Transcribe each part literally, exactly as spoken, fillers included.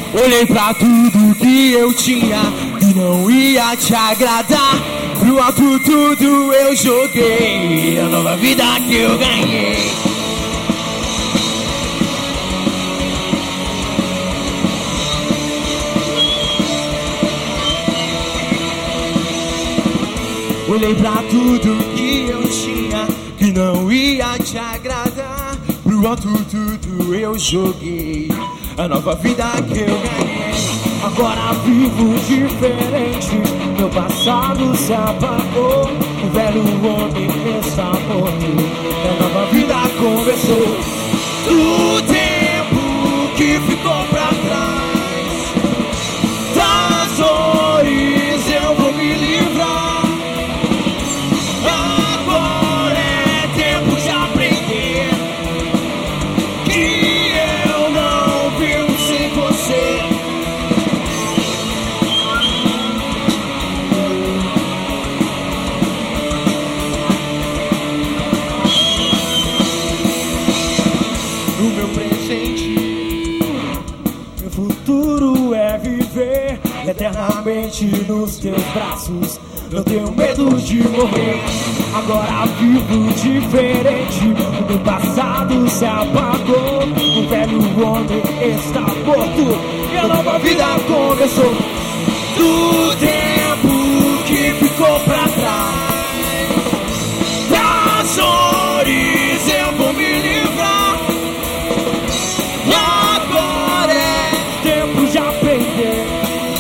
Olhei pra tudo que eu tinha que não ia te agradar. Pro alto tudo eu joguei, a nova vida que eu ganhei. Olhei pra tudo que eu tinha que não ia te agradar. Pro alto tudo eu joguei, a nova vida que eu ganhei. Agora vivo diferente, meu passado se apagou. O velho homem está morto, a nova vida começou. Do tempo que ficou pra trás, das dores eu vou me livrar. Eternamente nos teus braços, não tenho medo de morrer. Agora vivo diferente, o meu passado se apagou. O velho homem está morto e a nova vida começou. Do tempo que ficou pra trás, das dores eu vou me livrar. Agora é tempo de aprender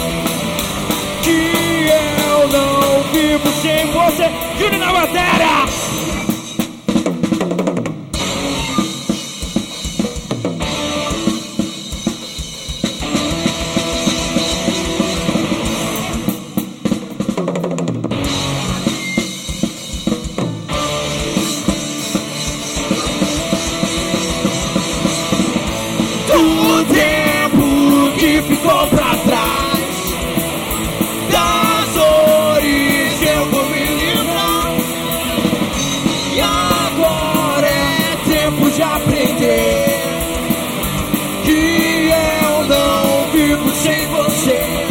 que eu não vivo sem você. Júnior na matéria! Do tempo que ficou pra trás, das dores eu vou me livrar. E agora é tempo de aprender que eu não vivo sem você.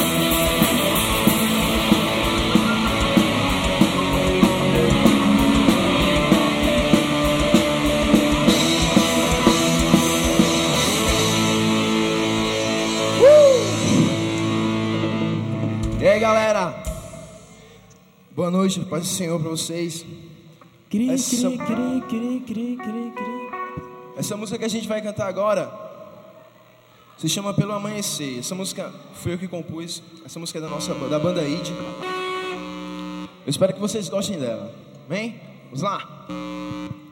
E aí, galera, boa noite, paz do Senhor pra vocês. Cri, Essa... cri, cri, cri, cri, cri, cri. Essa música que a gente vai cantar agora se chama Pelo Amanhecer. Essa música foi eu que compus. Essa música é da nossa da banda I D. Eu espero que vocês gostem dela. Vem? Vamos lá.